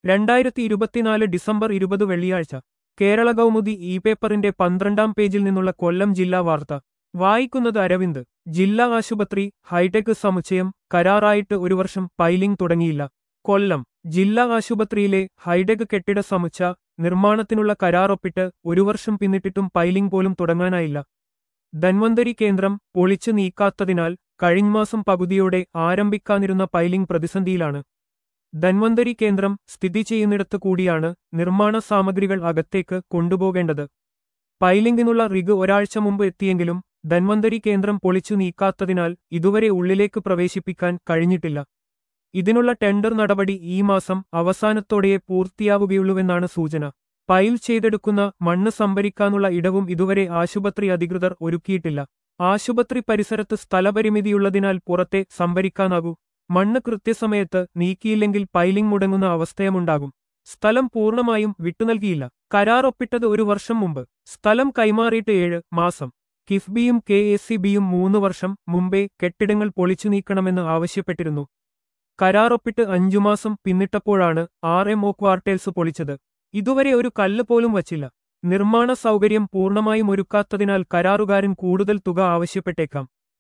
2024 December 20 വെള്ളിയാഴ്ച Kerala Kaumudi E പേപ്പറിന്റെ 12-ാം പേജിൽ നിന്നുള്ള കൊല്ലം ജില്ലാ വാർത്ത വായിക്കുന്നത് അരവിന്ദ്. ജില്ലാ ആശുപത്രി ഹൈടെക് സമുച്ചയം കരാറായിട്ട് ഒരു വർഷം പൈലിംഗ് തുടങ്ങിയില്ല. കൊല്ലം ജില്ലാ ആശുപത്രിയിലെ ഹൈടെക് കെട്ടിട സമുച്ച നിർമ്മാണത്തിനുള്ള കരാറൊപ്പിട്ട് ഒരു വർഷം പിന്നിട്ടിട്ടും പൈലിംഗ് പോലും തുടങ്ങാനായില്ല. ധന്വന്തരി കേന്ദ്രം പൊളിച്ചു നീക്കാത്തതിനാൽ കഴിഞ്ഞമാസം പകുതിയോടെ ആരംഭിക്കാനിരുന്ന പൈലിംഗ് പ്രതിസന്ധിയിലാണ്. ധന്വന്തരി കേന്ദ്രം സ്ഥിതി ചെയ്യുന്നിടത്ത് കൂടിയാണ് നിർമ്മാണ സാമഗ്രികൾ അകത്തേക്ക് കൊണ്ടുപോകേണ്ടത്. പൈലിംഗിനുള്ള റിഗ് ഒരാഴ്ച മുമ്പ് എത്തിയെങ്കിലും ധന്വന്തരി കേന്ദ്രം പൊളിച്ചു നീക്കാത്തതിനാൽ ഇതുവരെ ഉള്ളിലേക്ക് പ്രവേശിപ്പിക്കാൻ കഴിഞ്ഞിട്ടില്ല. ഇതിനുള്ള ടെൻഡർ നടപടി ഈ മാസം അവസാനത്തോടെയേ പൂർത്തിയാവുകയുള്ളൂവെന്നാണ് സൂചന. പൈൽ ചെയ്തെടുക്കുന്ന മണ്ണ് സംഭരിക്കാനുള്ള ഇടവും ഇതുവരെ ആശുപത്രി അധികൃതർ ഒരുക്കിയിട്ടില്ല. ആശുപത്രി പരിസരത്ത് സ്ഥലപരിമിതിയുള്ളതിനാൽ പുറത്തെ സംഭരിക്കാനാകൂ. മണ്ണ് കൃത്യസമയത്ത് നീക്കിയില്ലെങ്കിൽ പൈലിംഗ് മുടങ്ങുന്ന അവസ്ഥയുമുണ്ടാകും. സ്ഥലം പൂർണ്ണമായും വിട്ടുനൽകിയില്ല. കരാർ ഒപ്പിട്ടത് ഒരു വർഷം മുമ്പ്. സ്ഥലം കൈമാറിയിട്ട് 7 മാസം. കിഫ്ബിയും KSEBിയും 3 വർഷം മുമ്പേ കെട്ടിടങ്ങൾ പൊളിച്ചു നീക്കണമെന്ന് ആവശ്യപ്പെട്ടിരുന്നു. കരാറൊപ്പിട്ട് 5 മാസം പിന്നിട്ടപ്പോഴാണ് RMO ക്വാർട്ടേഴ്സ് പൊളിച്ചത്. ഇതുവരെ ഒരു കല്ല് പോലും വച്ചില്ല. നിർമ്മാണ സൗകര്യം പൂർണ്ണമായും ഒരുക്കാത്തതിനാൽ കരാറുകാരൻ കൂടുതൽ തുക ആവശ്യപ്പെട്ടേക്കാം.